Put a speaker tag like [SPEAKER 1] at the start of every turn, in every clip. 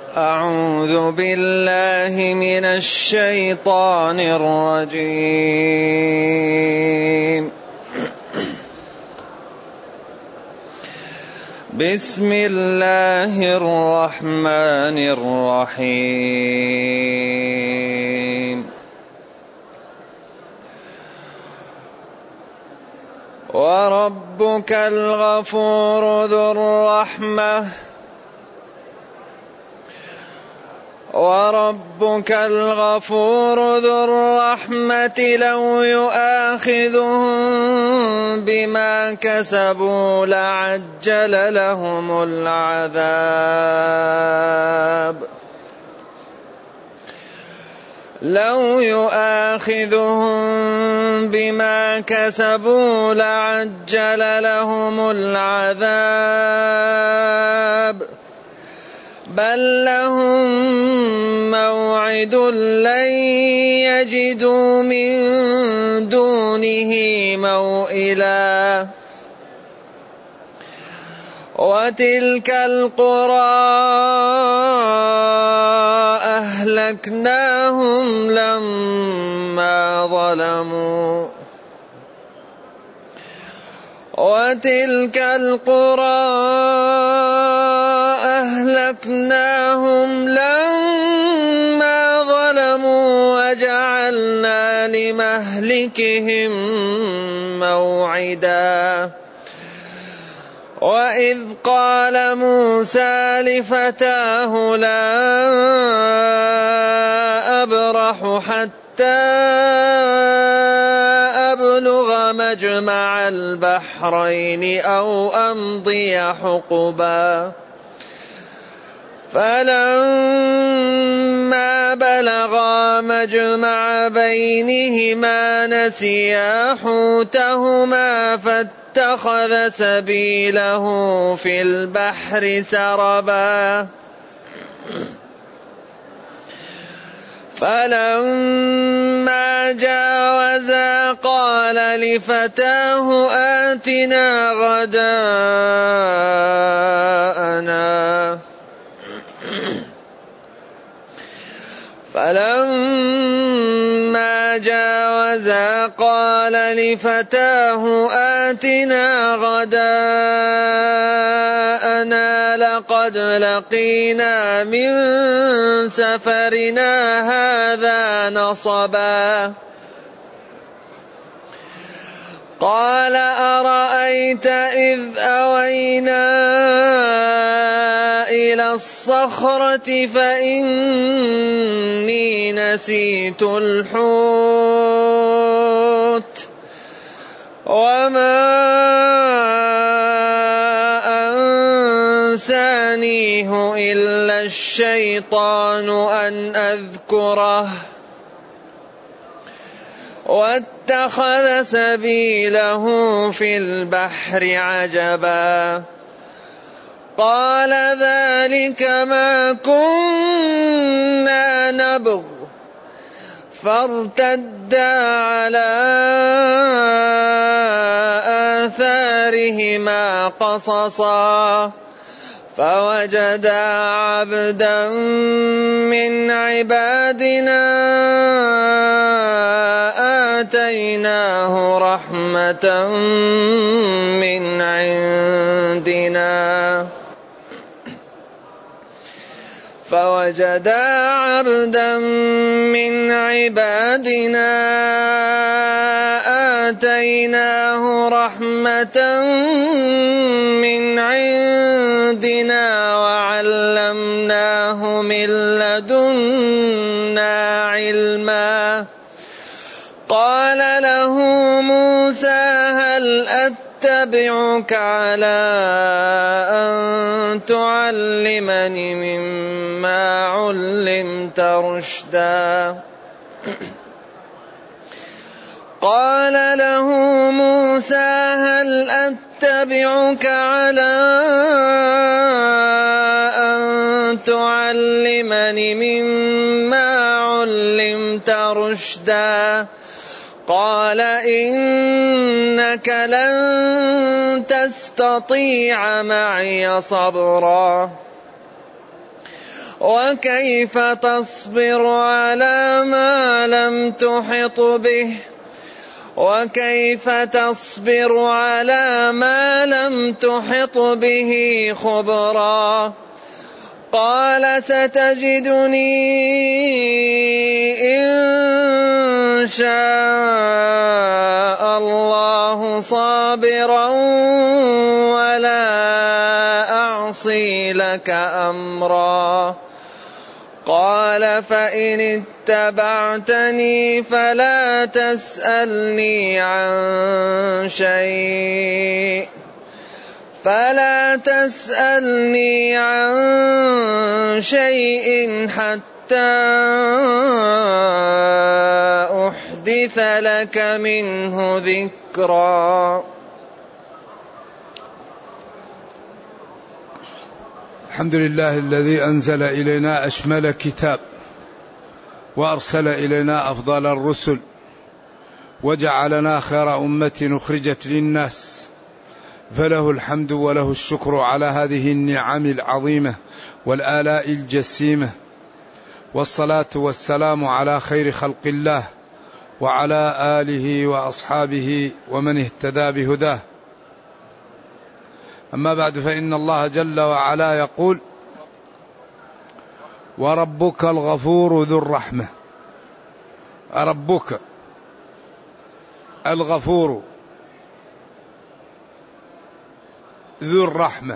[SPEAKER 1] أعوذ بالله من الشيطان الرجيم. بسم الله الرحمن الرحيم. وربك الغفور ذو الرحمة لو يؤاخذهم بما كسبوا لعجل لهم العذاب بل لهم موعد لن يجدوا من دونه موئلا. وتلك القرى أهلكناهم لما ظلموا وجعلنا لمهلكهم موعدا. وإذ قال موسى لفتاه لا أبرح حتى أبلغ مجمع البحرين أو أمضي حقبا فلما بلغا مجمع بينهما نسيا حوتهما فاتخذ سبيله في البحر سربا. فلما جاوزا قال لفتاه آتنا غداءنا لقد لقينا من سفرنا هذا نصبا. قال أرأيت إذ أوينا إلى الصخرة فإني نسيت الحوت وما أنسانيه إلا الشيطان أن أذكره واتخذ سبيله في البحر عجبا. قال ذلك ما كنا نبغ فارتدا على آثارهما قصصا فوجدا عبدا من عبادنا آتيناه رحمة من عندنا وعلمناه من لدنا علما. قال له موسى هل أتبعك على أن تعلمني مما علمت رشدا. قال له موسى هل أتبعك على أن تعلمني مما علمت رشدا. قال إنك لن تستطيع معي صبرا. وكيف تصبر على ما لم تحط به وكيف تصبر على ما لم تحط به خبرا قال ستجدني إن شاء الله صابرا ولا أعصي لك أمرا قال فإن اتبعتني فلا تسألني عن شيء حتى أحدث لك منه ذكرا.
[SPEAKER 2] الحمد لله الذي أنزل إلينا أشمل كتاب وأرسل إلينا أفضل الرسل وجعلنا خير أمة أخرجت للناس، فله الحمد وله الشكر على هذه النعم العظيمة والآلاء الجسيمة، والصلاة والسلام على خير خلق الله وعلى آله وأصحابه ومن اهتدى بهداه. أما بعد، فإن الله جل وعلا يقول: وربك الغفور ذو الرحمة. ربك الغفور ذو الرحمة.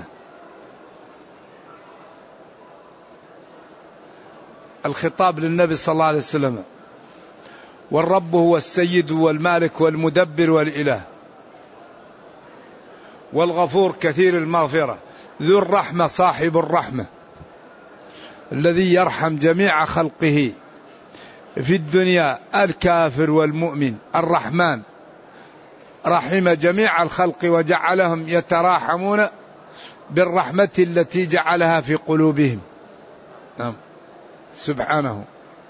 [SPEAKER 2] الخطاب للنبي صلى الله عليه وسلم، والرب هو السيد والمالك والمدبر والإله، والغفور كثير المغفرة، ذو الرحمة صاحب الرحمة الذي يرحم جميع خلقه في الدنيا، الكافر والمؤمن. الرحمن رحم جميع الخلق وجعلهم يتراحمون بالرحمة التي جعلها في قلوبهم سبحانه.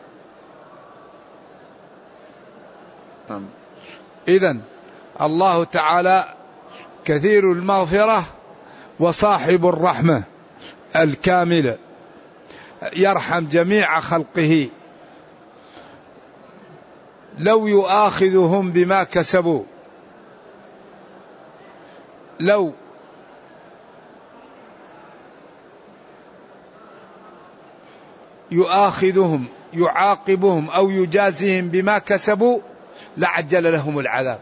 [SPEAKER 2] إذن الله تعالى كثير المغفرة وصاحب الرحمة الكاملة، يرحم جميع خلقه. لو يؤاخذهم بما كسبوا، لو يؤاخذهم يعاقبهم أو يجازيهم بما كسبوا لعجل لهم العذاب،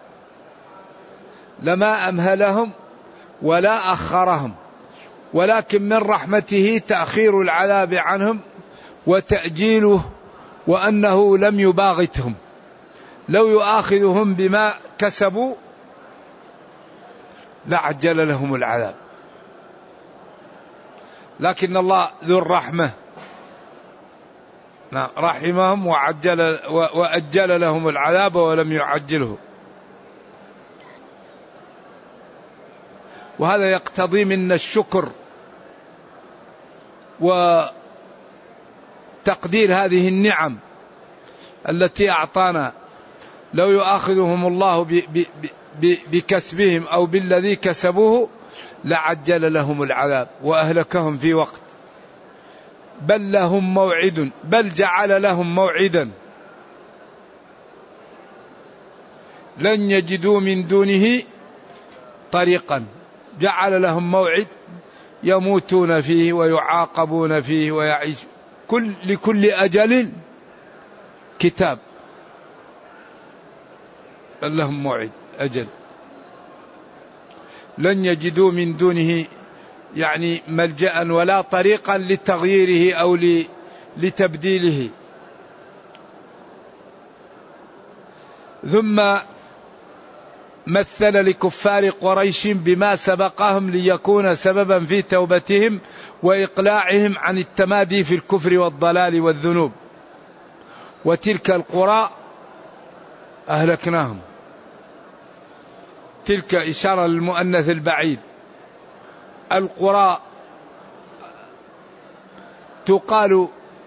[SPEAKER 2] لما أمهلهم ولا أخرهم، ولكن من رحمته تأخير العذاب عنهم وتأجيله، وأنه لم يباغتهم. لو يؤاخذهم بما كسبوا لعجل لهم العذاب، لكن الله ذو الرحمة رحمهم وأجل لهم العذاب ولم يعجله. وهذا يقتضي منا الشكر وتقدير هذه النعم التي أعطانا. لو يؤاخذهم الله بكسبهم أو بالذي كسبوه لعجل لهم العذاب وأهلكهم في وقت، بل لهم موعد، بل جعل لهم موعدا لن يجدوا من دونه طريقا. جعل لهم موعد يموتون فيه ويعاقبون فيه ويعيش، لكل أجل كتاب. لهم موعد أجل لن يجدوا من دونه، يعني ملجأ ولا طريقا لتغييره أو لتبديله. ثم مثل لكفار قريش بما سبقهم ليكون سببا في توبتهم وإقلاعهم عن التمادي في الكفر والضلال والذنوب. وتلك القرى أهلكناهم، تلك إشارة للمؤنث البعيد. القرى تقال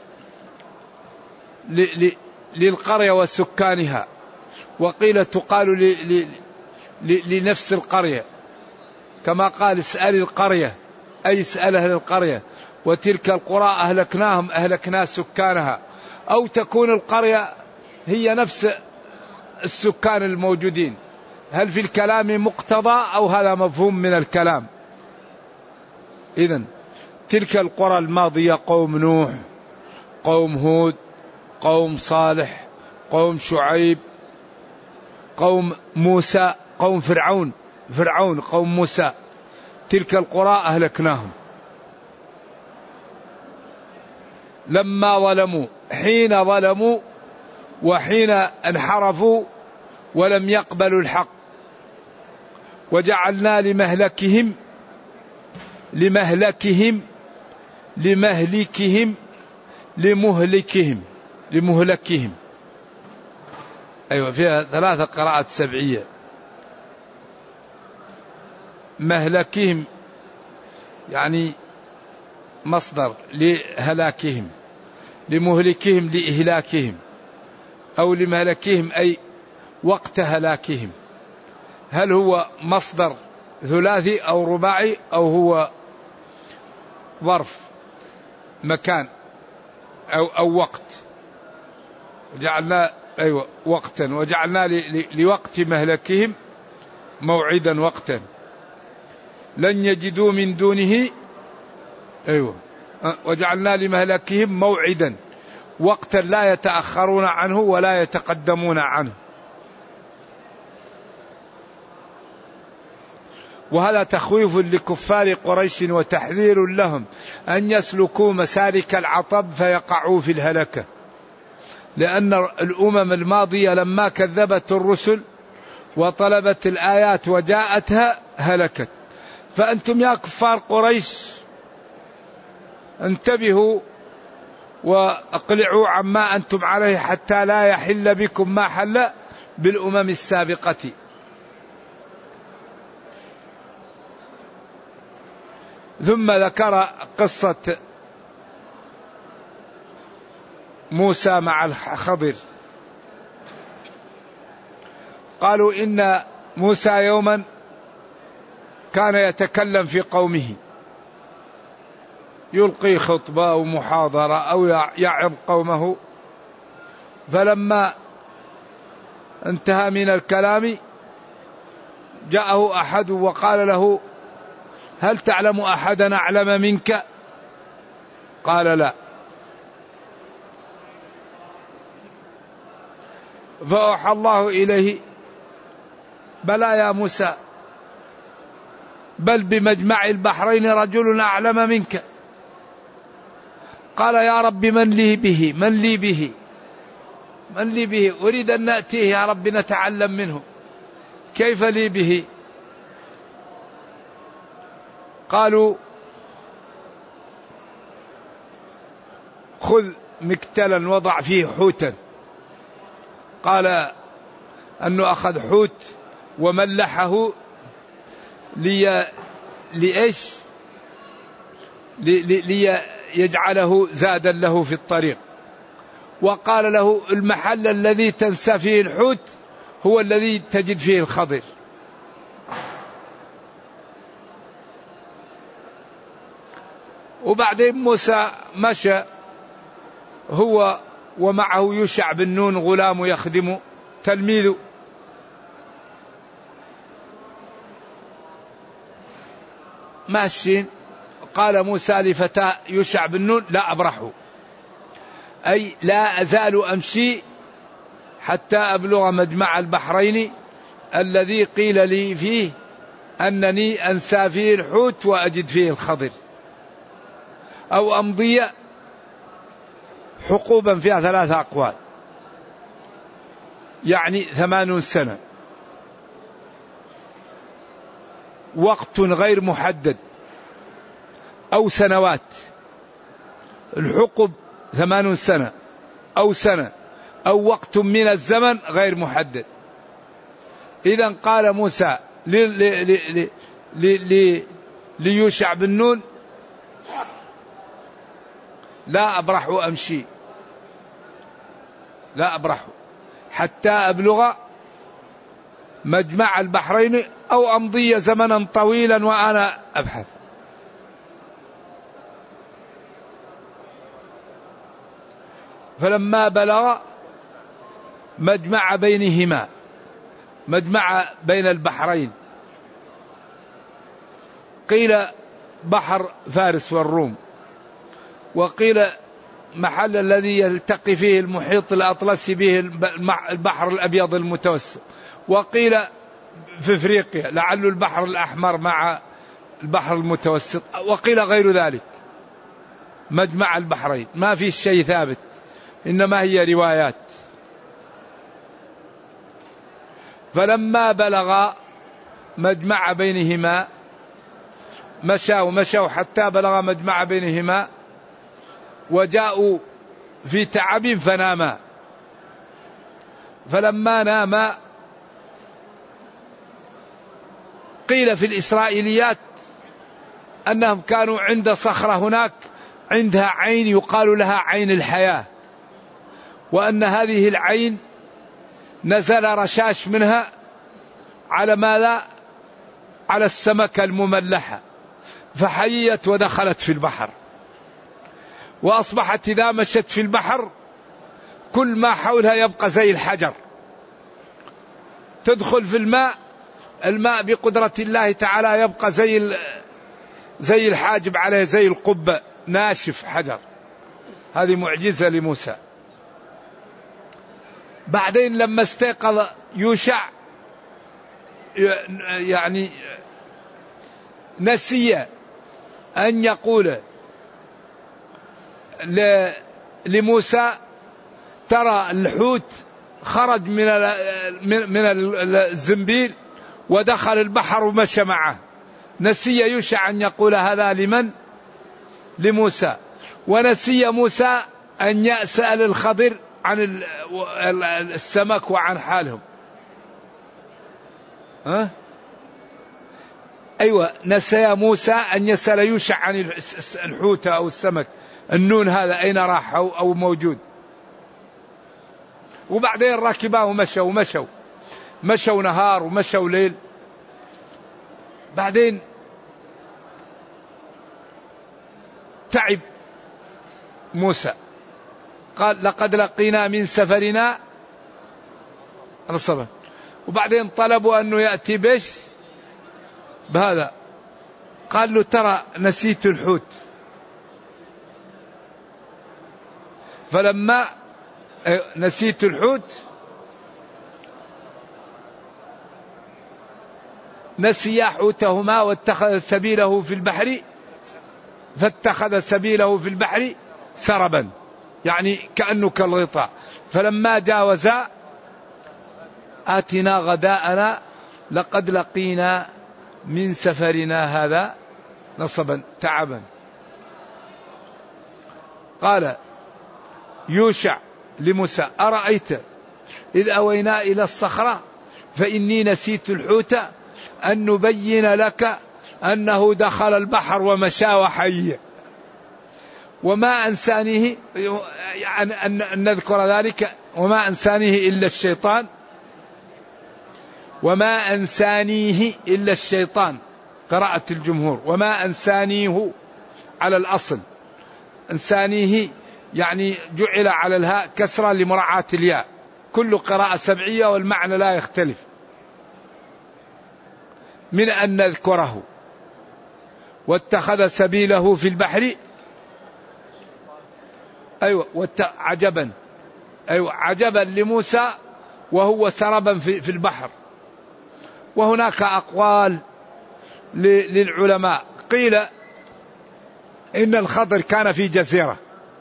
[SPEAKER 2] للقرية وسكانها، وقيل تقال لنفس القرية، كما قال اسأل القرية أي اسأل أهل القرية، وتلك القرى أهلكناهم أهلكنا سكانها، أو تكون القرية هي نفس السكان الموجودين. هل في الكلام مقتضى أو هذا مفهوم من الكلام؟ إذن تلك القرى الماضية قوم نوح، قوم هود، قوم صالح، قوم شعيب، قوم موسى، قوم فرعون قوم موسى، تلك القرى أهلكناهم لما ظلموا، حين ظلموا وحين انحرفوا ولم يقبلوا الحق، وجعلنا لمهلكهم. أيوة، فيها 3 قراءات سبعية. مهلكهم يعني مصدر لهلاكهم، لمهلكهم لإهلاكهم، أو لمهلكهم أي وقت هلاكهم. هل هو مصدر ثلاثي أو رباعي أو هو ظرف مكان أو وقت؟ جعلنا وقتا، وجعلنا لوقت مهلكهم موعدا وقتا لن يجدوا من دونه وجعلنا لمهلكهم موعدا وقتا لا يتأخرون عنه ولا يتقدمون عنه. وهذا تخويف لكفار قريش وتحذير لهم أن يسلكوا مسالك العطب فيقعوا في الهلكة، لأن الأمم الماضية لما كذبت الرسل وطلبت الآيات وجاءتها هلكت. فأنتم يا كفار قريش انتبهوا وأقلعوا عما أنتم عليه حتى لا يحل بكم ما حل بالأمم السابقة. ثم ذكر قصة موسى مع الخضر. قالوا إن موسى يوما كان يتكلم في قومه، يلقي خطبة أو محاضرة أو يعظ قومه، فلما انتهى من الكلام جاءه أحد وقال له: هل تعلم أحدا أعلم منك؟ قال: لا. فأوحى الله إليه: بلى يا موسى، بل بمجمع البحرين رجل أعلم منك. قال: يا رب من لي به أريد أن نأتيه يا رب نتعلم منه، كيف لي به؟ قالوا: خذ مكتلا وضع فيه حوتا. قال أنه أخذ حوت وملحه لإيش؟ ليجعله زادا له في الطريق، وقال له: المحل الذي تنسى فيه الحوت هو الذي تجد فيه الخضر. وبعدين موسى مشى هو ومعه يوشع بن نون غلام يخدم تلميذه. ماشيين، قال موسى لفتاه يوشع بن نون: لا أبرحه، أي لا أزال أمشي حتى أبلغ مجمع البحرين الذي قيل لي فيه أنني أنسى فيه الحوت وأجد فيه الخضر، أو أمضي حقوبا فيها 3 أقوال، يعني 80 سنة، وقت غير محدد، أو سنوات. الحقب 80 سنة أو سنة أو وقت من الزمن غير محدد. إذن قال موسى ليوشع بن نون: لا أبرح أمشي، لا أبرح حتى أبلغ مجمع البحرين أو أمضي زمنا طويلا وأنا أبحث. فلما بلغ مجمع بينهما، مجمع بين البحرين، قيل بحر فارس والروم، وقيل محل الذي يلتقي فيه المحيط الأطلسي به البحر الأبيض المتوسط، وقيل في إفريقيا لعل البحر الأحمر مع البحر المتوسط، وقيل غير ذلك. مجمع البحرين ما في شيء ثابت، إنما هي روايات. فلما بلغ مجمع بينهما مشوا حتى بلغ مجمع بينهما، وجاءوا في تعب فناما. فلما ناما قيل في الإسرائيليات أنهم كانوا عند صخرة هناك عندها عين يقال لها عين الحياة، وأن هذه العين نزل رشاش منها على ماذا؟ على السمكة المملحة، فحيت ودخلت في البحر، وأصبحت إذا مشت في البحر كل ما حولها يبقى زي الحجر، تدخل في الماء بقدرة الله تعالى يبقى زي الحاجب عليه، زي القبة، ناشف حجر. هذه معجزة لموسى. بعدين لما استيقظ يوشع يعني نسي أن يقول لموسى ترى الحوت خرج من الزنبيل ودخل البحر ومشى معه. نسي يوشع أن يقول هذا لمن؟ لموسى. ونسي موسى أن يسأل الخضر عن السمك وعن حالهم. أيوة، نسي موسى أن يسأل يوشع عن الحوت أو السمك، النون هذا أين راح أو موجود. وبعدين ركبا ومشوا نهار ومشوا ليل. بعدين تعب موسى، قال لقد لقينا من سفرنا نصبا. وبعدين طلبوا أنه يأتي بهذا، قال له ترى نسيت الحوت. فلما نسيت الحوت نسي حوتهما واتخذ سبيله في البحر، فاتخذ سبيله في البحر سربا، يعني كأنه كالغطاء. فلما جاوزا آتنا غداءنا لقد لقينا من سفرنا هذا نصبا تعبا. قال يوشع لموسى أرأيت إذ أوينا إلى الصخرة فإني نسيت الحوت أن نبين لك أنه دخل البحر ومشى وحي، وما أنسانيه أن نذكر ذلك، وما أنسانيه إلا الشيطان، وما أنسانيه إلا الشيطان، قراءة الجمهور. وما أنسانيه على الأصل، أنسانيه يعني جعل على الهاء كسرة لمراعاة الياء، كل قراءة سبعية والمعنى لا يختلف، من أن نذكره. واتخذ سبيله في البحر، أيوة عجبا، أيوة عجبا لموسى وهو سربا في البحر. وهناك أقوال للعلماء، قيل إن الخضر كان في جزيرة،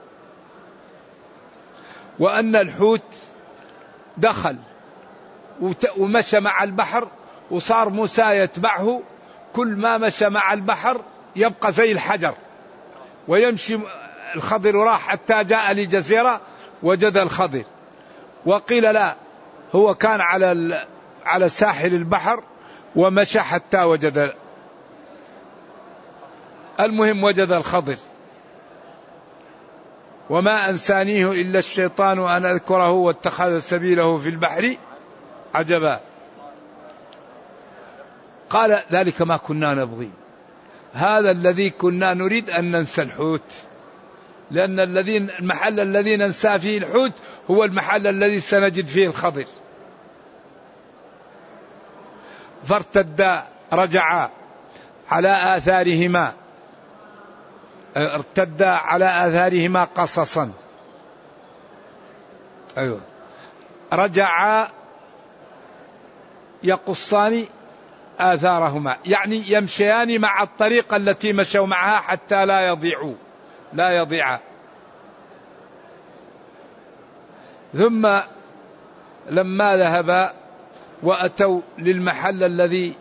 [SPEAKER 2] وأن الحوت دخل ومشى مع البحر، وصار موسى يتبعه، كل ما مشى مع البحر يبقى زي الحجر، ويمشي الخضر راح حتى جاء لجزيرة وجد الخضر. وقيل لا، هو كان على ساحل البحر ومشى حتى وجد، المهم وجد الخضر. وما أنسانيه إلا الشيطان أن أذكره واتخذ سبيله في البحر عجبا. قال ذلك ما كنا نبغي، هذا الذي كنا نريد أن ننسى الحوت، لأن المحل الذي ننسى فيه الحوت هو المحل الذي سنجد فيه الخضر. فارتدا رجعا على آثارهما، ارتدا على آثارهما قصصا. أيوة. رجعا يقصان آثارهما، يعني يمشيان مع الطريقة التي مشوا معها حتى لا يضيعا. ثم لما ذهبا وأتوا للمحل الذي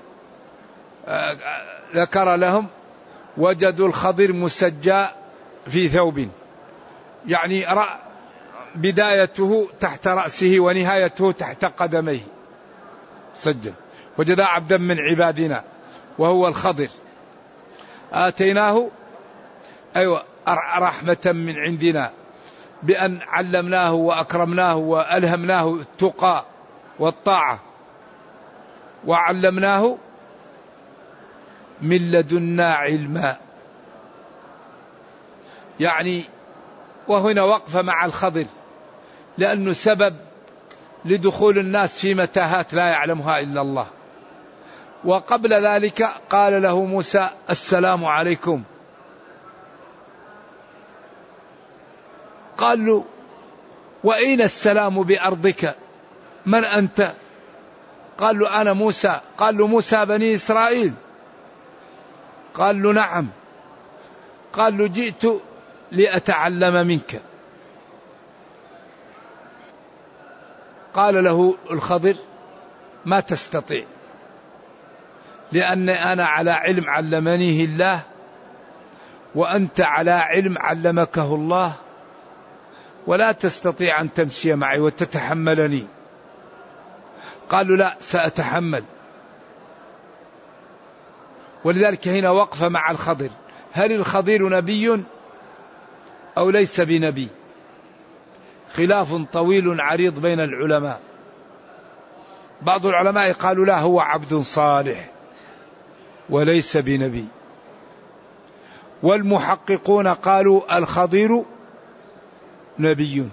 [SPEAKER 2] ذكر لهم وجدوا الخضر مسجى في ثوب، يعني بدايته تحت رأسه ونهايته تحت قدميه سجى. وجدا عبدا من عبادنا وهو الخضر آتيناه رحمة من عندنا بأن علمناه وأكرمناه وألهمناه التقى والطاعة، وعلمناه من لدنا علما. يعني وهنا وقف مع الخضر لأنه سبب لدخول الناس في متاهات لا يعلمها إلا الله. وقبل ذلك قال له موسى السلام عليكم. قال له وأين السلام بأرضك؟ من أنت؟ قال له أنا موسى. قال له موسى بني إسرائيل؟ قال له نعم. قال له جئت لأتعلم منك. قال له الخضر ما تستطيع، لأن أنا على علم علمنيه الله وأنت على علم علمكه الله، ولا تستطيع أن تمشي معي وتتحملني. قالوا لا سأتحمل. ولذلك هنا وقف مع الخضر، هل الخضر نبي أو ليس بنبي؟ خلاف طويل عريض بين العلماء. بعض العلماء قالوا لا هو عبد صالح وليس بنبي، والمحققون قالوا الخضر نبي.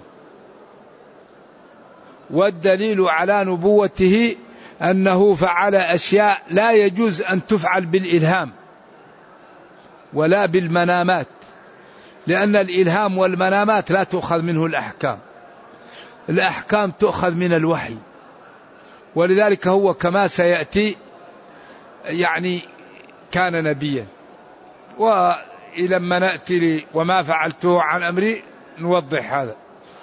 [SPEAKER 2] والدليل على نبوته أنه فعل أشياء لا يجوز أن تفعل بالإلهام ولا بالمنامات، لأن الإلهام والمنامات لا تؤخذ منه الأحكام، الأحكام تؤخذ من الوحي. ولذلك هو كما سيأتي يعني كان نبيا. ولما نأتي وما فعلته عن أمري نوضح هذا.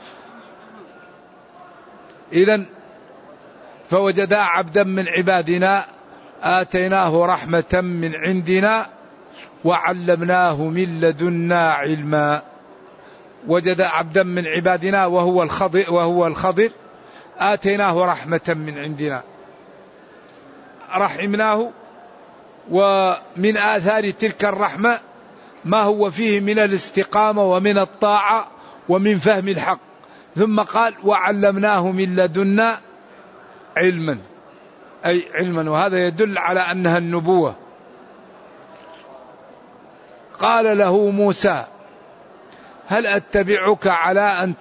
[SPEAKER 2] إذن فوجدا عبدا من عبادنا آتيناه رحمة من عندنا وعلمناه من لدنا علما. وجد عبدا من عبادنا وهو الخضر آتيناه رحمة من عندنا، رحمناه. ومن آثار تلك الرحمة ما هو فيه من الاستقامة ومن الطاعة ومن فهم الحق. ثم قال وعلمناه من لدنا علما، أي علما، وهذا يدل على أنها النبوة. قال له موسى هل أتبعك على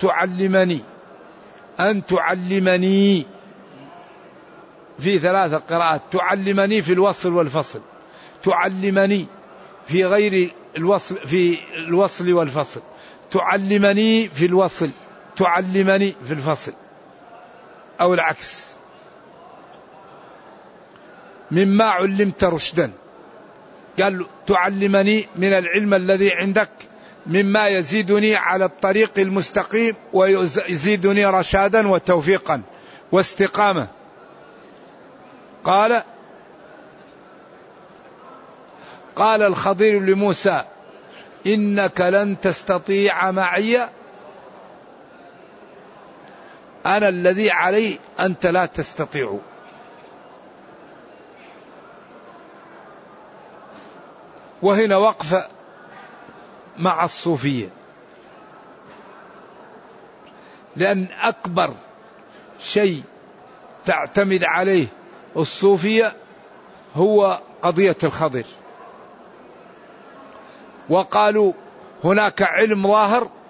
[SPEAKER 2] أن تعلمني في 3 قراءات، تعلمني في الوصل والفصل، تعلمني في غير الوصل في الوصل والفصل، تعلمني في الوصل، تعلمني في الفصل، أو العكس. مما علمت رشدا، قال تعلمني من العلم الذي عندك مما يزيدني على الطريق المستقيم ويزيدني رشادا وتوفيقا واستقامة. قال الخضر لموسى إنك لن تستطيع معي، أنا الذي علي أنت لا تستطيع. وهنا وقف مع الصوفية، لأن أكبر شيء تعتمد عليه الصوفية هو قضية الخضر. وقالوا هناك علم ظاهر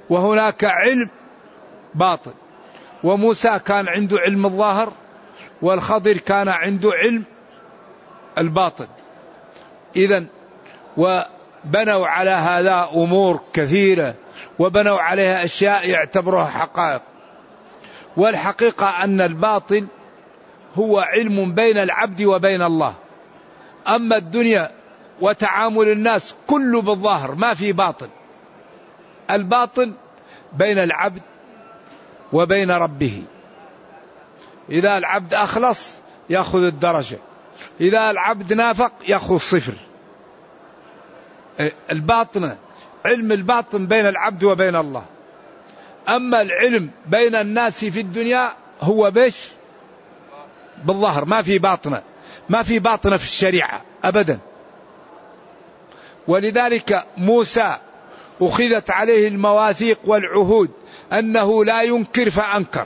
[SPEAKER 2] وهناك علم باطن. وموسى كان عنده علم الظاهر، والخضر كان عنده علم الباطن. إذن وبنوا على هذا أمور كثيرة، وبنوا عليها أشياء يعتبروها حقائق. والحقيقة أن الباطن هو علم بين العبد وبين الله. أما الدنيا وتعامل الناس كله بالظاهر، ما في باطن. الباطن بين العبد وبين ربه. إذا العبد أخلص يأخذ الدرجة، إذا العبد نافق يأخذ 0. الباطن، علم الباطن بين العبد وبين الله. أما العلم بين الناس في الدنيا هو بيش بالظهر، ما في باطنة، ما في باطنة في الشريعة أبدا. ولذلك موسى أخذت عليه المواثيق والعهود أنه لا ينكر فأنكر.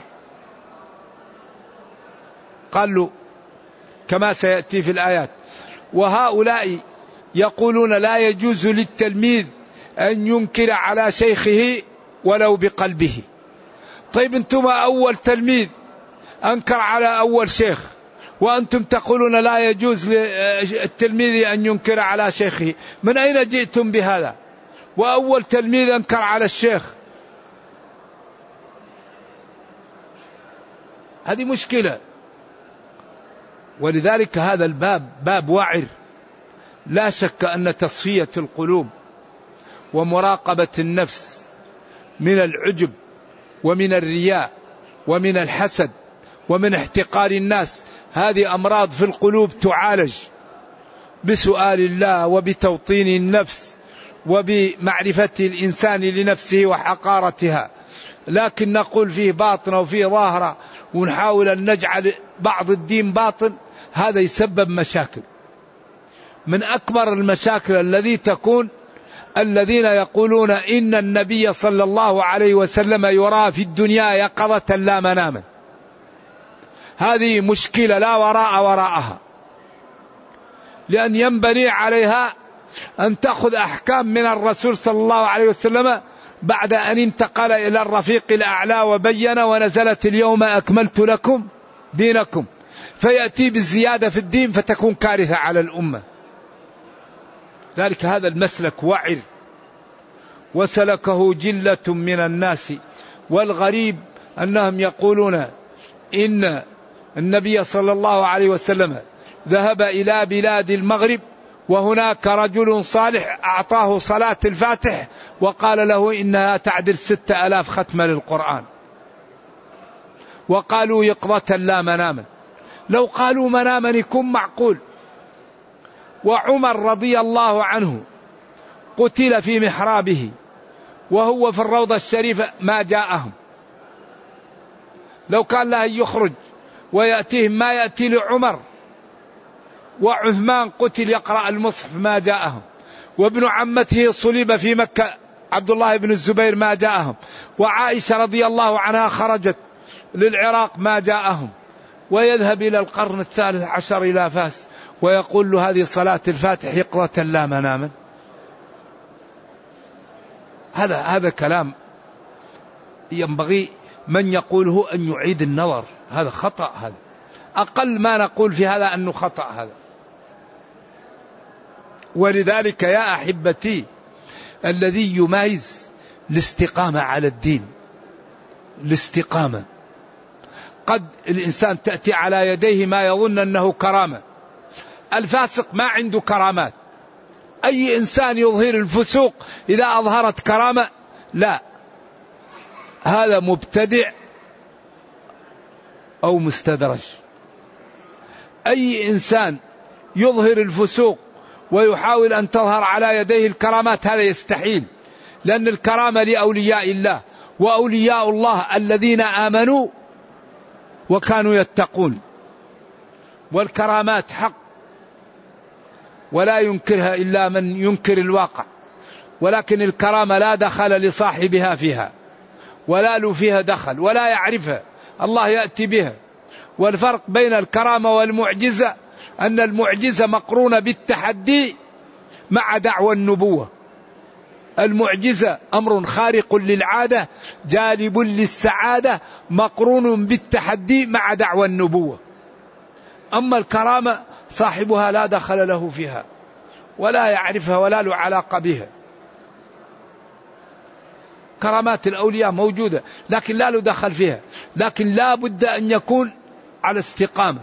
[SPEAKER 2] قال له كما سيأتي في الآيات: وهؤلاء يقولون لا يجوز للتلميذ أن ينكر على شيخه ولو بقلبه. طيب أنتم أول تلميذ أنكر على أول شيخ، وأنتم تقولون لا يجوز للتلميذ أن ينكر على شيخه، من أين جئتم بهذا؟ وأول تلميذ أنكر على الشيخ. هذه مشكلة. ولذلك هذا الباب باب وعر. لا شك أن تصفية القلوب ومراقبة النفس من العجب ومن الرياء ومن الحسد ومن احتقار الناس، هذه أمراض في القلوب تعالج بسؤال الله وبتوطين النفس وبمعرفة الإنسان لنفسه وحقارتها. لكن نقول فيه باطن وفيه ظاهرة ونحاول أن نجعل بعض الدين باطن، هذا يسبب مشاكل. من أكبر المشاكل الذي تكون الذين يقولون إن النبي صلى الله عليه وسلم يرى في الدنيا يقظة لا مناما. هذه مشكلة لا وراءها، لأن ينبني عليها أن تأخذ أحكام من الرسول صلى الله عليه وسلم بعد أن انتقل إلى الرفيق الأعلى وبين ونزلت اليوم أكملت لكم دينكم، فيأتي بالزيادة في الدين فتكون كارثة على الأمة. ذلك هذا المسلك وعر وسلكه جلة من الناس. والغريب أنهم يقولون إن النبي صلى الله عليه وسلم ذهب إلى بلاد المغرب وهناك رجل صالح أعطاه صلاة الفاتح وقال له إنها تعدل 6000 ختمة للقرآن، وقالوا يقظة لا مناما. لو قالوا مناما يكون معقول. وعمر رضي الله عنه قتل في محرابه وهو في الروضة الشريفة ما جاءهم. لو كان له يخرج ويأتيهم ما يأتي لعمر. وعثمان قتل يقرأ المصحف ما جاءهم. وابن عمته صلب في مكة عبد الله بن الزبير ما جاءهم. وعائشة رضي الله عنها خرجت للعراق ما جاءهم. ويذهب إلى القرن 13 إلى فاس ويقول له هذه صلاة الفاتح يقظة لا مناما. هذا كلام ينبغي من يقوله أن يعيد النظر. هذا خطأ. هذا أقل ما نقول في هذا أنه خطأ هذا. ولذلك يا أحبتي الذي يميز الاستقامة على الدين الاستقامة. قد الإنسان تأتي على يديه ما يظن أنه كرامة. الفاسق ما عنده كرامات. أي إنسان يظهر الفسوق إذا أظهرت كرامة لا، هذا مبتدع أو مستدرج. أي إنسان يظهر الفسوق ويحاول أن تظهر على يديه الكرامات هذا يستحيل، لأن الكرامة لأولياء الله، وأولياء الله الذين آمنوا وكانوا يتقون. والكرامات حق ولا ينكرها إلا من ينكر الواقع، ولكن الكرامة لا دخل لصاحبها فيها ولا له فيها دخل ولا يعرفها، الله يأتي بها. والفرق بين الكرامة والمعجزة أن المعجزة مقرونة بالتحدي مع دعوى النبوة، المعجزة أمر خارق للعادة جالب للسعادة مقرون بالتحدي مع دعوى النبوة. أما الكرامة صاحبها لا دخل له فيها ولا يعرفها ولا له علاقة بها. كرامات الأولياء موجودة لكن لا له دخل فيها، لكن لا بد أن يكون على استقامة.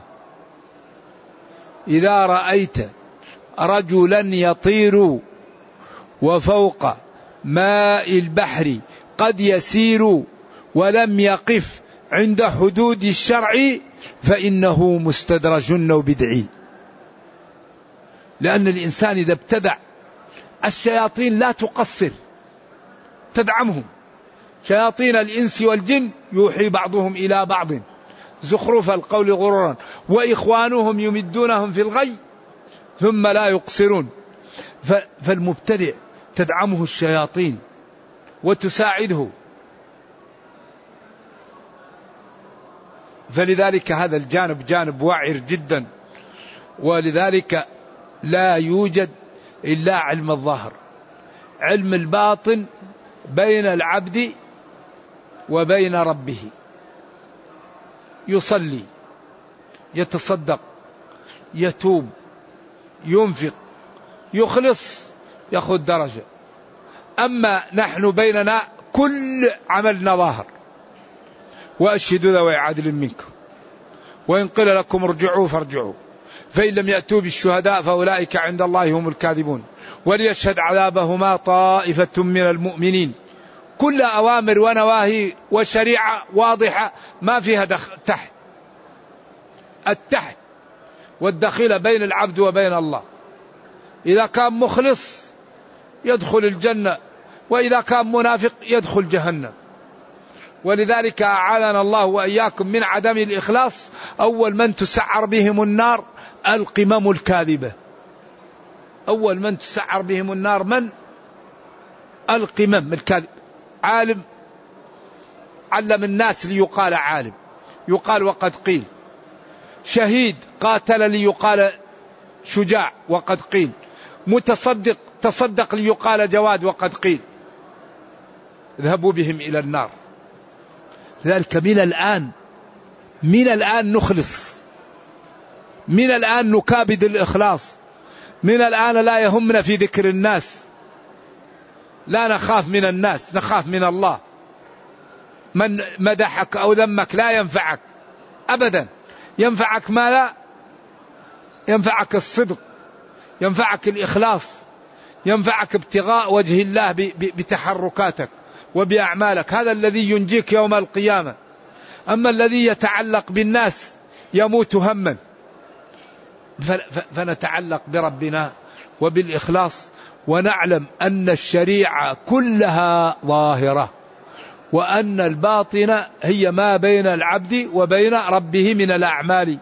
[SPEAKER 2] إذا رأيت رجلا يطير وفوق ماء البحر قد يسير ولم يقف عند حدود الشرع فإنه مستدرج أو بدعي. لأن الإنسان إذا ابتدع الشياطين لا تقصر تدعمهم، شياطين الإنس والجن يوحي بعضهم إلى بعض زخرف القول غرورا وإخوانهم يمدونهم في الغي ثم لا يقصرون. فالمبتدع تدعمه الشياطين وتساعده. فلذلك هذا الجانب جانب وعر جدا، ولذلك لا يوجد إلا علم الظاهر. علم الباطن بين العبد وبين ربه، يصلي يتصدق يتوب ينفق يخلص يأخذ درجة. أما نحن بيننا كل عملنا ظاهر. وأشهدوا ذوي عدل منكم وإن قيل لكم ارجعوا فارجعوا فإن لم يأتوا بالشهداء فأولئك عند الله هم الكاذبون وليشهد عذابهما طائفة من المؤمنين. كل أوامر ونواهي وشريعة واضحة ما فيها تحت. التحت والدخيل بين العبد وبين الله. إذا كان مخلص يدخل الجنة وإذا كان منافق يدخل جهنم. ولذلك أعاذنا الله وإياكم من عدم الإخلاص. أول من تسعر بهم النار القمم الكاذبة. أول من تسعر بهم النار من؟ القمم الكاذب. عالم علم الناس ليقال عالم يقال وقد قيل. شهيد قاتل ليقال شجاع وقد قيل. متصدق تصدق ليقال جواد وقد قيل. اذهبوا بهم إلى النار. ذلك من الآن نخلص، من الآن نكابد الإخلاص، من الآن لا يهمنا في ذكر الناس، لا نخاف من الناس نخاف من الله. من مدحك أو ذمك لا ينفعك أبدا. ينفعك ما لا ينفعك الصدق، ينفعك الإخلاص، ينفعك ابتغاء وجه الله بتحركاتك وبأعمالك. هذا الذي ينجيك يوم القيامة. أما الذي يتعلق بالناس يموت هما. فنتعلق بربنا وبالإخلاص ونعلم أن الشريعة كلها ظاهرة وأن الباطن هي ما بين العبد وبين ربه من الأعمال.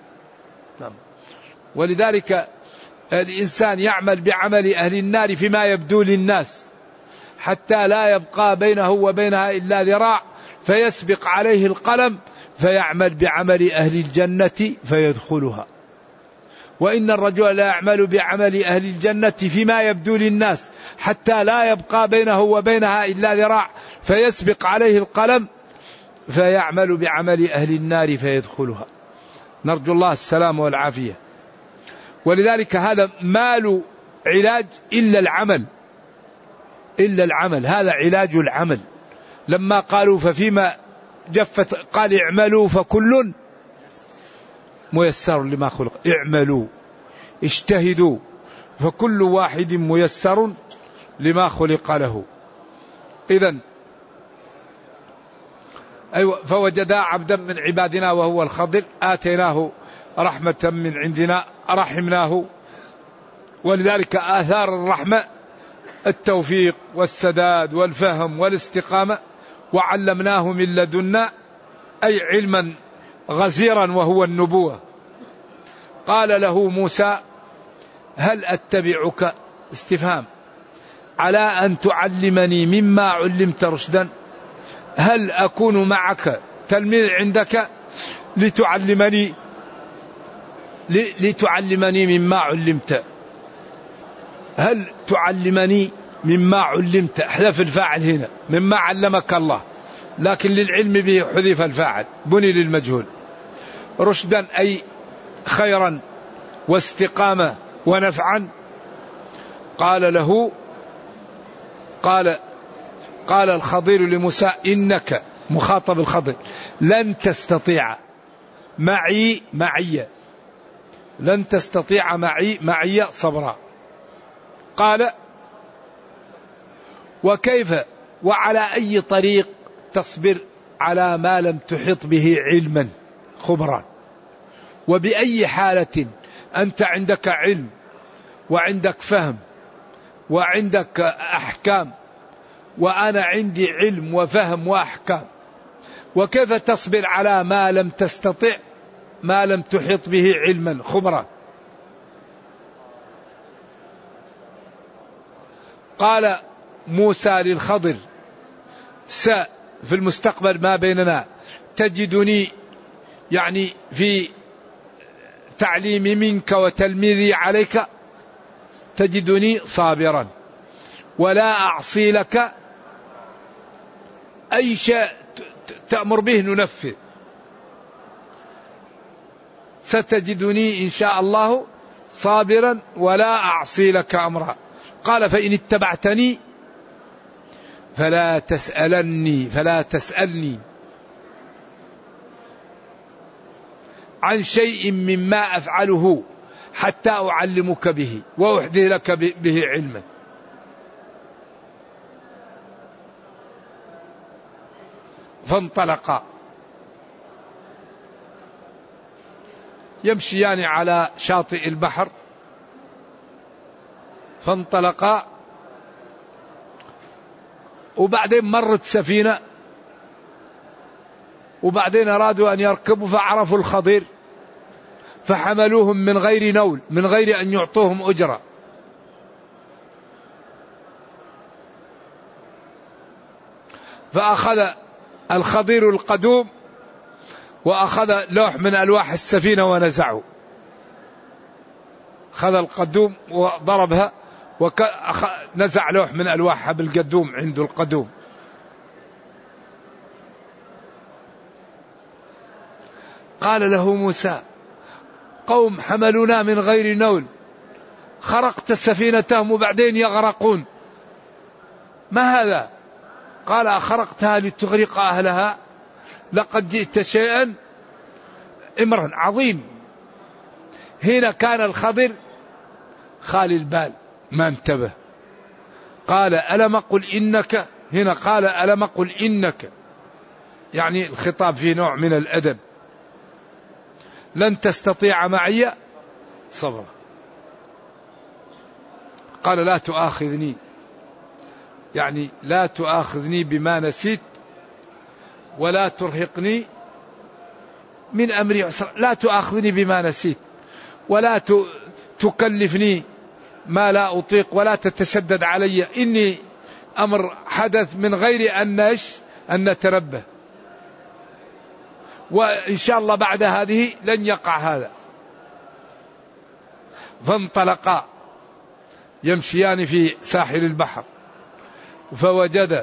[SPEAKER 2] ولذلك الإنسان يعمل بعمل أهل النار فيما يبدو للناس حتى لا يبقى بينه وبينها إلا ذراع فيسبق عليه القلم فيعمل بعمل أهل الجنة فيدخلها. وإن الرجل لا يعمل بعمل أهل الجنة فيما يبدو للناس حتى لا يبقى بينه وبينها إلا ذراع فيسبق عليه القلم فيعمل بعمل أهل النار فيدخلها. نرجو الله السلام والعافية. ولذلك هذا ما له علاج إلا العمل، إلا العمل. هذا علاج العمل. لما قالوا ففيما جفت قال اعملوا فكل ميسر لما خلق. اعملوا اجتهدوا فكل واحد ميسر لما خلق له. إذن أيوة فوجدا عبدا من عبادنا وهو الخضر آتيناه رحمة من عندنا رحمناه. ولذلك آثار الرحمة التوفيق والسداد والفهم والاستقامة. وعلمناه من لدنا أي علما غزيرا وهو النبوة. قال له موسى هل أتبعك استفهام على أن تعلمني مما علمت رشدا. هل أكون معك تلميذ عندك لتعلمني مما علمت. هل تعلمني مما علمت، احذف الفاعل هنا، مما علمك الله، لكن للعلم به حذف الفاعل، بني للمجهول. رشدا أي خيرا واستقامة ونفعا. قال له قال الخضير لموسى إنك، مخاطب الخضر، لن تستطيع معي لن تستطيع معي صبرا. قال وكيف وعلى أي طريق تصبر على ما لم تحط به علما خبرا؟ وبأي حالة أنت عندك علم وعندك فهم وعندك أحكام، وأنا عندي علم وفهم وأحكام، وكيف تصبر على ما لم تستطع، ما لم تحط به علما خبرا؟ قال موسى للخضر في المستقبل ما بيننا تجدني، يعني في تعليمي منك وتلميذي عليك، تجدني صابرا ولا أعصي لك أي شيء تأمر به ننفذ، ستجدني إن شاء الله صابرا ولا أعصي لك أمرا. قال فإن اتبعتني فلا تسألني عن شيء مما أفعله حتى أعلمك به وأحدث لك به علما. فانطلقا يمشيان على شاطئ البحر، فانطلقا وبعدين مرت سفينة، وبعدين أرادوا أن يركبوا فعرفوا الخضير فحملوهم من غير نول، من غير أن يعطوهم أجرة. فأخذ الخضير القدوم وأخذ لوح من ألواح السفينة ونزعه، أخذ القدوم وضربها ونزع لوح من ألواحها بالقدوم، عنده القدوم. قال له موسى قوم حملونا من غير نول، خرقت سفينتهم وبعدين يغرقون، ما هذا؟ قال أخرقتها لتغرق أهلها؟ لقد جئت شيئا إمرا عظيم. هنا كان الخضر خالي البال ما انتبه. قال ألم أقل إنك، هنا قال ألم أقل إنك، يعني الخطاب فيه نوع من الأدب. لن تستطيع معي صبرا. قال لا تؤاخذني، يعني لا تؤاخذني بما نسيت ولا ترهقني من أمري عسرا. لا تؤاخذني بما نسيت ولا تكلفني ما لا أطيق ولا تتشدد علي، إني أمر حدث من غير أن نتربه، وإن شاء الله بعد هذه لن يقع هذا. فانطلقا يمشيان في ساحل البحر، فوجد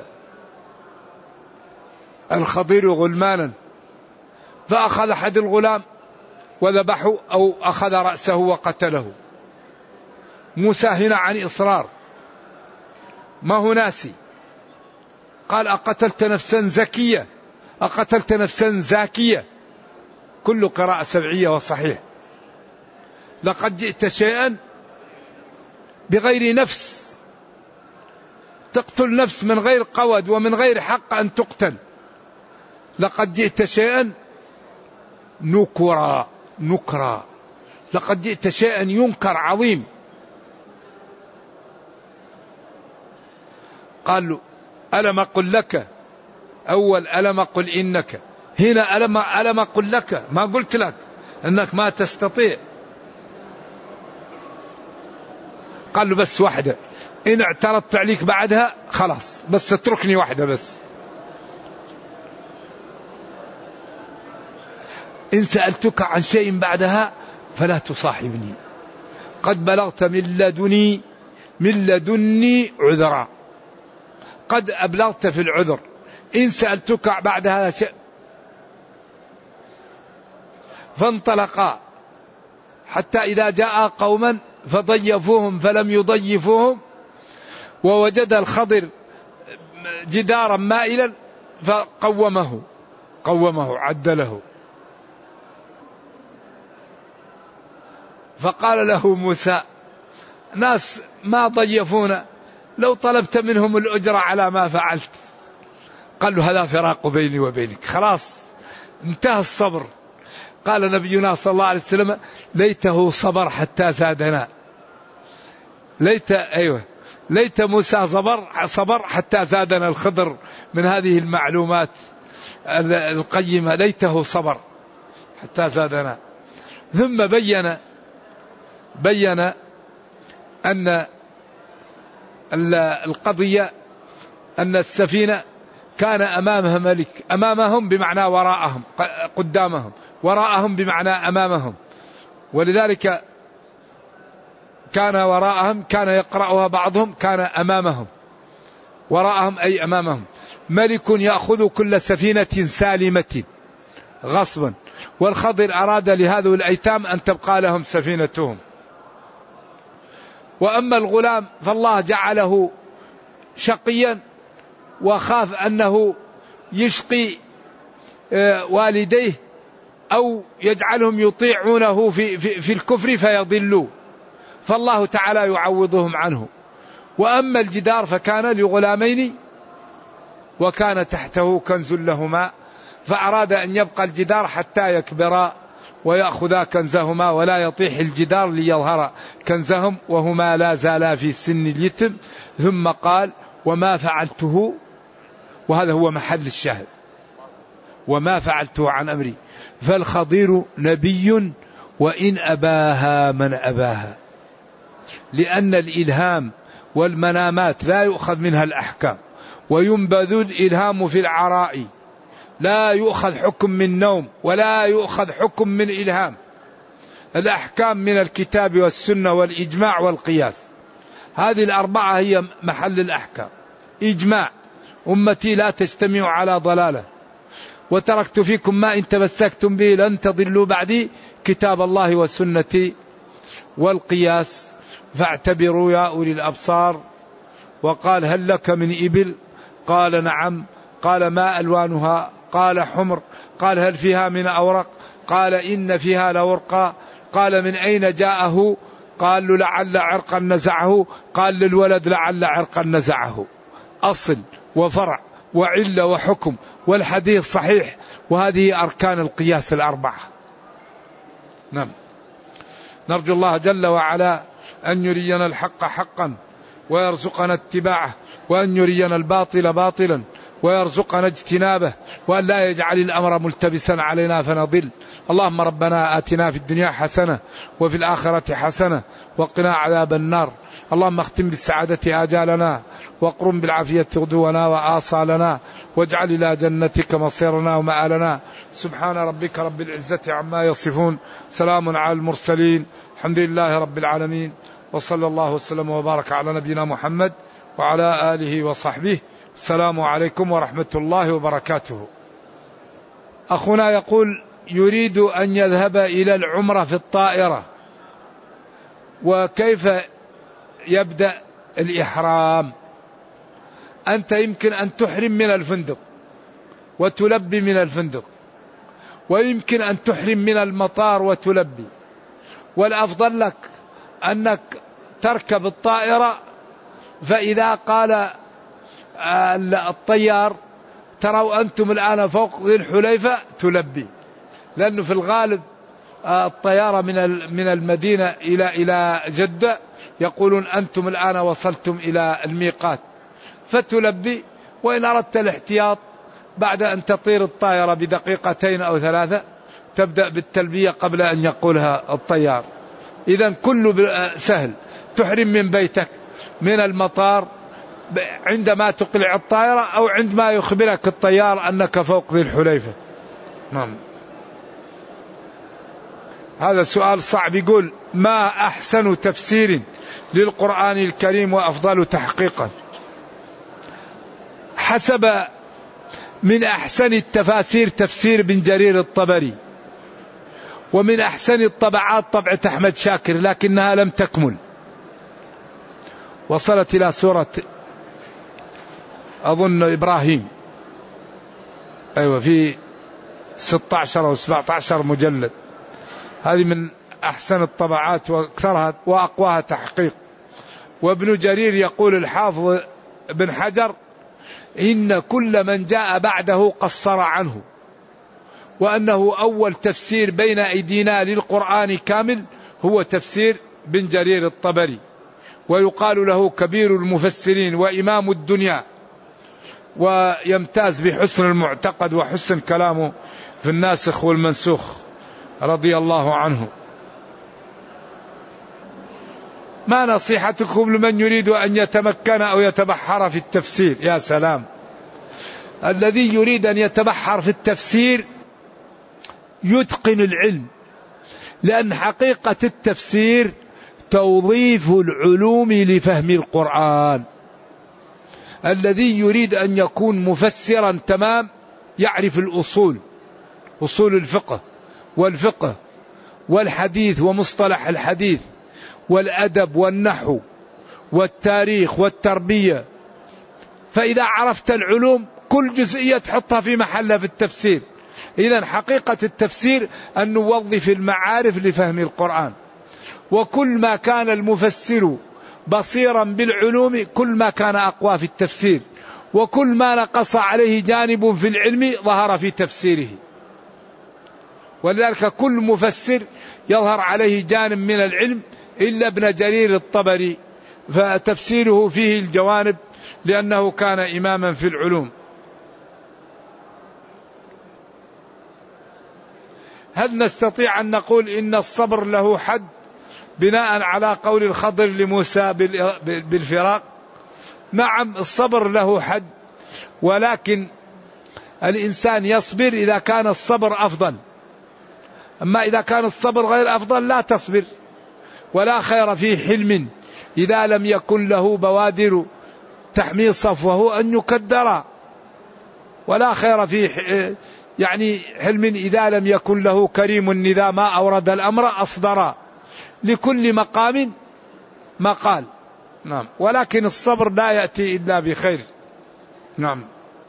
[SPEAKER 2] الخضير غلمانا فأخذ أحد الغلام وذبحه أو أخذ رأسه وقتله. موسى هنا عن إصرار، ما هو ناسي. قال أقتلت نفسا زكية، أقتلت نفسا زاكية، كل قراءة سبعية وصحيح. لقد جئت شيئا بغير نفس، تقتل نفس من غير قود ومن غير حق أن تقتل. لقد جئت شيئا نكرا، لقد جئت شيئا ينكر عظيم. قال له ألم أقل لك، أول ألم أقل إنك، هنا ألم أقل لك، ما قلت لك أنك ما تستطيع. قال له بس واحدة، إن اعترضت عليك بعدها خلاص، بس اتركني واحدة بس. إن سألتك عن شيء بعدها فلا تصاحبني، قد بلغت من لدني من لدني عذرا، قد أبلغت في العذر، إن سألتك بعد هذا شيء. فانطلقا حتى إذا جاء قوما فضيفوهم فلم يضيفوهم، ووجد الخضر جدارا مائلا فقومه عدله. فقال له موسى: ناس ما ضيفونا، لو طلبت منهم الأجرة على ما فعلت. قال له: هذا فراق بيني وبينك، خلاص انتهى الصبر. قال نبينا صلى الله عليه وسلم: ليته صبر حتى زادنا. ليت موسى صبر حتى زادنا الخضر من هذه المعلومات القيمة. ليته صبر حتى زادنا. ثم بين أن القضية أن السفينة كان أمامها ملك، أمامهم بمعنى وراءهم، قدامهم، وراءهم بمعنى أمامهم، ولذلك كان وراءهم، كان يقرأها بعضهم كان أمامهم، وراءهم أي أمامهم. ملك يأخذ كل سفينة سالمة غصبا، والخضر أراد لهذه الأيتام أن تبقى لهم سفينتهم. وأما الغلام فالله جعله شقيا، وخاف أنه يشقي والديه أو يجعلهم يطيعونه في الكفر فيضلوا، فالله تعالى يعوضهم عنه. وأما الجدار فكان لغلامين وكان تحته كنز لهما، فأراد أن يبقى الجدار حتى يكبرا ويأخذا كنزهما، ولا يطيح الجدار ليظهر كنزهم وهما لا زالا في سن اليتم. ثم قال: وما فعلته، وهذا هو محل الشاهد، وما فعلته عن أمري. فالخضير نبي وإن أباها من أباها، لأن الإلهام والمنامات لا يؤخذ منها الأحكام، وينبذ الإلهام في العراء، لا يؤخذ حكم من نوم ولا يؤخذ حكم من إلهام. الأحكام من الكتاب والسنة والإجماع والقياس، هذه الأربعة هي محل الأحكام. إجماع: أمتي لا تجتمع على ضلالة، وتركت فيكم ما إن تمسكتم به لن تضلوا بعدي، كتاب الله والسنة والقياس، فاعتبروا يا أولي الأبصار. وقال: هل لك من إبل؟ قال: نعم. قال: ما ألوانها؟ قال: حمر. قال: هل فيها من أورق؟ قال: إن فيها لورقا. قال: من أين جاءه؟ قال له: لعل عرقا نزعه. قال للولد: لعل عرقا نزعه. أصل وفرع وعلة وحكم، والحديث صحيح، وهذه أركان القياس الأربعة. نعم. نرجو الله جل وعلا أن يرينا الحق حقا ويرزقنا اتباعه، وأن يرينا الباطل باطلا ويرزقنا اجتنابه، وأن لا يجعل الأمر ملتبسا علينا فنضل. اللهم ربنا آتنا في الدنيا حسنة وفي الآخرة حسنة وقنا عذاب النار. اللهم اختم بالسعادة آجالنا، واقرم بالعافية غدونا وآصالنا، واجعل إلى جنتك مصيرنا ومآلنا. سبحان ربك رب العزة عما يصفون، سلام على المرسلين، الحمد لله رب العالمين، وصلى الله وسلم وبارك على نبينا محمد وعلى آله وصحبه. السلام عليكم ورحمة الله وبركاته. أخونا يقول: يريد أن يذهب إلى العمرة في الطائرة، وكيف يبدأ الإحرام؟ أنت يمكن أن تحرم من الفندق وتلبي من الفندق، ويمكن أن تحرم من المطار وتلبي، والأفضل لك أنك تركب الطائرة، فإذا قال الطيار: تروا أنتم الآن فوق ذي الحليفة، تلبي، لأنه في الغالب الطيارة من المدينة إلى جدة يقولون أنتم الآن وصلتم إلى الميقات، فتلبي. وإن أردت الاحتياط بعد أن تطير الطائرة بدقيقتين أو 3 تبدأ بالتلبية قبل أن يقولها الطيار. إذن كله سهل، تحرم من بيتك، من المطار، عندما تقلع الطائرة، أو عندما يخبرك الطيار أنك فوق ذي الحليفة. نعم. هذا سؤال صعب. يقول: ما أحسن تفسير للقرآن الكريم وأفضل تحقيقا؟ حسب من أحسن التفاسير تفسير بن جرير الطبري، ومن أحسن الطبعات طبعة أحمد شاكر، لكنها لم تكمل، وصلت إلى سورة أظن إبراهيم، أيوة، في 16 أو 17 مجلد. هذه من أحسن الطبعات وأكثرها وأقواها تحقيق. وابن جرير يقول الحافظ بن حجر: إن كل من جاء بعده قصر عنه، وأنه أول تفسير بين أيدينا للقرآن كامل هو تفسير بن جرير الطبري، ويقال له كبير المفسرين وإمام الدنيا، ويمتاز بحسن المعتقد وحسن كلامه في الناسخ والمنسوخ رضي الله عنه. ما نصيحتكم لمن يريد أن يتمكن أو يتبحر في التفسير؟ يا سلام، الذي يريد أن يتبحر في التفسير يتقن العلم، لأن حقيقة التفسير توظيف العلوم لفهم القرآن. الذي يريد أن يكون مفسرا تمام يعرف الأصول، أصول الفقه والفقه والحديث ومصطلح الحديث والأدب والنحو والتاريخ والتربية. فإذا عرفت العلوم كل جزئية تحطها في محلها في التفسير. إذن حقيقة التفسير أن نوظف المعارف لفهم القرآن، وكل ما كان المفسر بصيرا بالعلوم كل ما كان أقوى في التفسير، وكل ما نقص عليه جانب في العلم ظهر في تفسيره. ولذلك كل مفسر يظهر عليه جانب من العلم إلا ابن جرير الطبري، فتفسيره فيه الجوانب لأنه كان إماما في العلوم. هل نستطيع أن نقول إن الصبر له حد بناء على قول الخضر لموسى بالفراق؟ نعم، الصبر له حد، ولكن الإنسان يصبر إذا كان الصبر أفضل. أما إذا كان الصبر غير أفضل لا تصبر. ولا خير في حلم إذا لم يكن له بوادر تحمي صفوه أن يكدر. ولا خير في حلم إذا لم يكن له كريم إذا ما أورد الأمر أصدر. لكل مقام مقال. نعم، ولكن الصبر لا يأتي إلا بخير. نعم.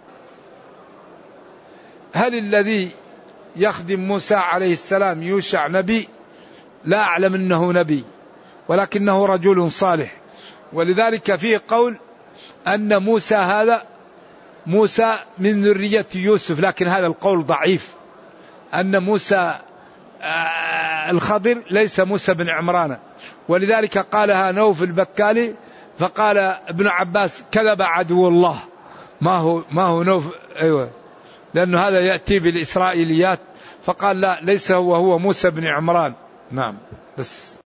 [SPEAKER 2] هل الذي يخدم موسى عليه السلام يوشع نبي؟ لا أعلم أنه نبي، ولكنه رجل صالح. ولذلك فيه قول أن موسى هذا موسى من ذرية يوسف، لكن هذا القول ضعيف، أن موسى الخضر ليس موسى بن عمران. ولذلك قالها نوف البكالي، فقال ابن عباس: كذب عدو الله، ما هو نوف، أيوة، لأنه هذا يأتي بالإسرائيليات، فقال لا، ليس هو موسى بن عمران. نعم، بس